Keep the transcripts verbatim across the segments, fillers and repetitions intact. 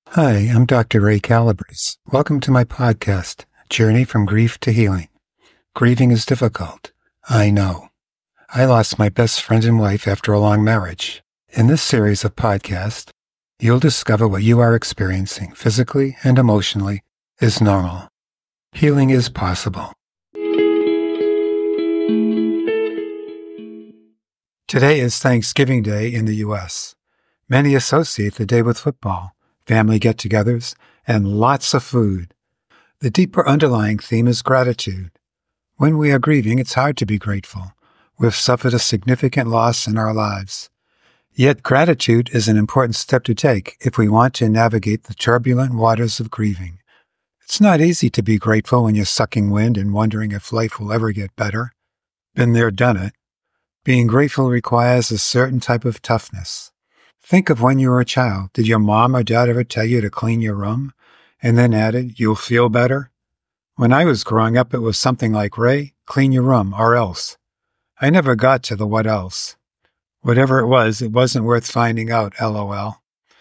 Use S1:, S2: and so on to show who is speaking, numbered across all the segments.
S1: Hi, I'm Doctor Ray Calabrese. Welcome to my podcast, Journey from Grief to Healing. Grieving is difficult. I know. I lost my best friend and wife after a long marriage. In this series of podcasts, you'll discover what you are experiencing physically and emotionally is normal. Healing is possible. Today is Thanksgiving Day in the U S Many associate the day with football, family get-togethers, and lots of food. The deeper underlying theme is gratitude. When we are grieving, it's hard to be grateful. We've suffered a significant loss in our lives. Yet gratitude is an important step to take if we want to navigate the turbulent waters of grieving. It's not easy to be grateful when you're sucking wind and wondering if life will ever get better. Been there, done it. Being grateful requires a certain type of toughness. Think of when you were a child. Did your mom or dad ever tell you to clean your room and then added, you'll feel better? When I was growing up, it was something like, Ray, clean your room or else. I never got to the what else. Whatever it was, it wasn't worth finding out, LOL.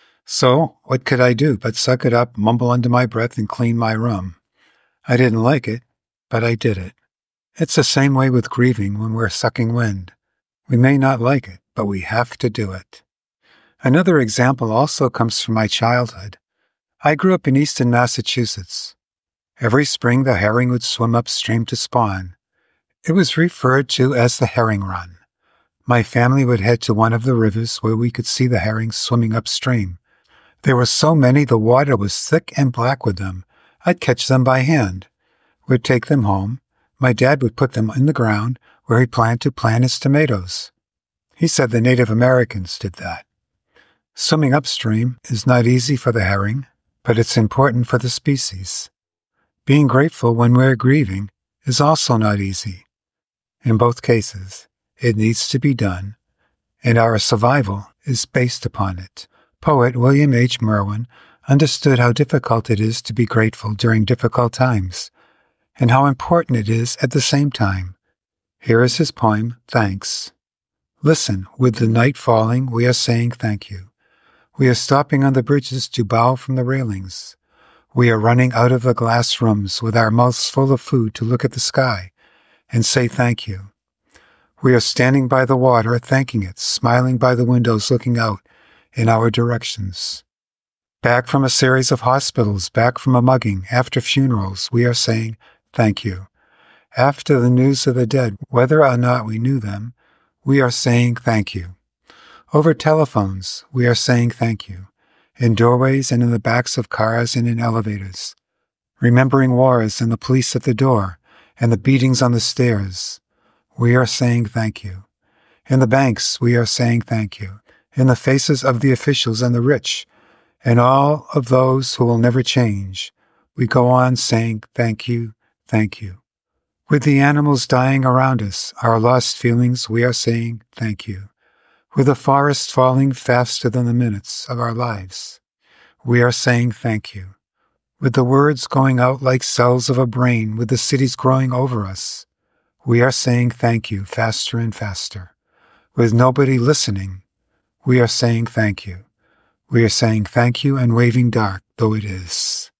S1: So, what could I do but suck it up, mumble under my breath, and clean my room? I didn't like it, but I did it. It's the same way with grieving when we're sucking wind. We may not like it, but we have to do it. Another example also comes from my childhood. I grew up in eastern Massachusetts. Every spring, the herring would swim upstream to spawn. It was referred to as the herring run. My family would head to one of the rivers where we could see the herrings swimming upstream. There were so many, the water was thick and black with them. I'd catch them by hand. We'd take them home. My dad would put them in the ground where he planned to plant his tomatoes. He said the Native Americans did that. Swimming upstream is not easy for the herring, but it's important for the species. Being grateful when we're grieving is also not easy. In both cases, it needs to be done, and our survival is based upon it. Poet William H. Merwin understood how difficult it is to be grateful during difficult times, and how important it is at the same time. Here is his poem, Thanks. Listen, with the night falling, we are saying thank you. We are stopping on the bridges to bow from the railings. We are running out of the glass rooms with our mouths full of food to look at the sky and say thank you. We are standing by the water, thanking it, smiling by the windows looking out in our directions. Back from a series of hospitals, back from a mugging, after funerals, we are saying thank you. After the news of the dead, whether or not we knew them, we are saying thank you. Over telephones, we are saying thank you. In doorways and in the backs of cars and in elevators. Remembering wars and the police at the door and the beatings on the stairs, we are saying thank you. In the banks, we are saying thank you. In the faces of the officials and the rich, and all of those who will never change, we go on saying thank you, thank you. With the animals dying around us, our lost feelings, we are saying thank you. With the forest falling faster than the minutes of our lives, we are saying thank you. With the words going out like cells of a brain, with the cities growing over us, we are saying thank you faster and faster. With nobody listening, we are saying thank you. We are saying thank you and waving dark, though it is.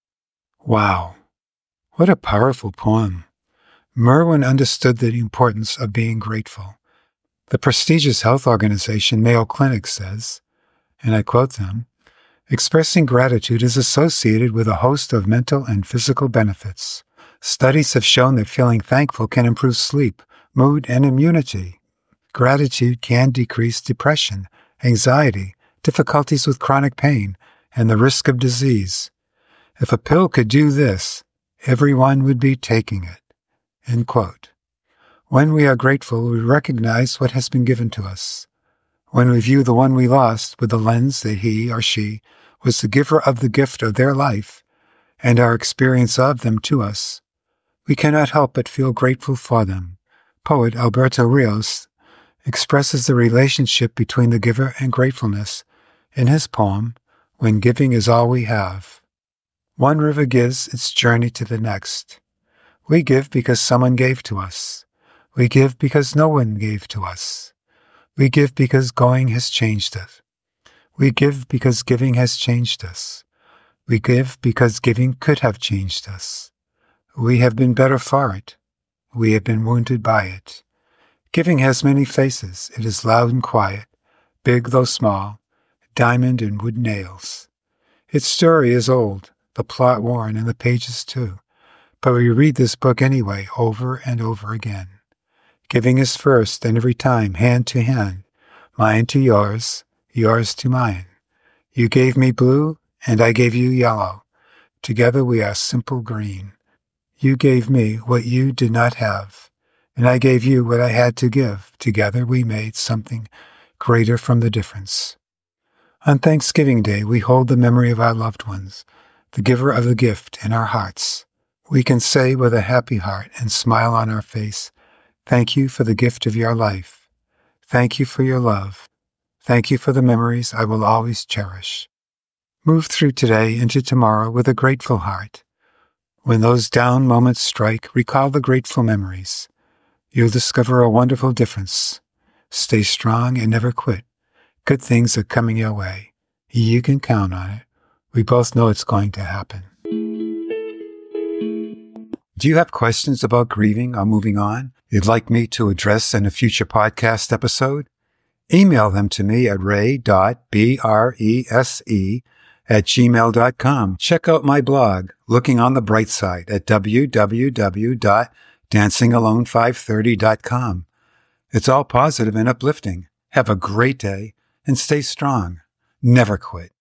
S1: Wow, what a powerful poem. Merwin understood the importance of being grateful. The prestigious health organization Mayo Clinic says, and I quote them, expressing gratitude is associated with a host of mental and physical benefits. Studies have shown that feeling thankful can improve sleep, mood, and immunity. Gratitude can decrease depression, anxiety, difficulties with chronic pain, and the risk of disease. If a pill could do this, everyone would be taking it. End quote. When we are grateful, we recognize what has been given to us. When we view the one we lost with the lens that he or she was the giver of the gift of their life and our experience of them to us, we cannot help but feel grateful for them. Poet Alberto Rios expresses the relationship between the giver and gratefulness in his poem, When Giving is All We Have. One river gives its journey to the next. We give because someone gave to us. We give because no one gave to us. We give because going has changed us. We give because giving has changed us. We give because giving could have changed us. We have been better for it. We have been wounded by it. Giving has many faces. It is loud and quiet, big though small, diamond and wood nails. Its story is old, the plot worn, and the pages too. But we read this book anyway, over and over again. Giving is first, and every time, hand to hand, mine to yours, yours to mine. You gave me blue, and I gave you yellow. Together we are simple green. You gave me what you did not have, and I gave you what I had to give. Together we made something greater from the difference. On Thanksgiving Day, we hold the memory of our loved ones, the giver of the gift, in our hearts. We can say with a happy heart and smile on our face, thank you for the gift of your life. Thank you for your love. Thank you for the memories I will always cherish. Move through today into tomorrow with a grateful heart. When those down moments strike, recall the grateful memories. You'll discover a wonderful difference. Stay strong and never quit. Good things are coming your way. You can count on it. We both know it's going to happen. Do you have questions about grieving or moving on you'd like me to address in a future podcast episode? Email them to me at ray dot brese at gmail dot com. Check out my blog, Looking on the Bright Side, at w w w dot dancing alone five thirty dot com. It's all positive and uplifting. Have a great day and stay strong. Never quit.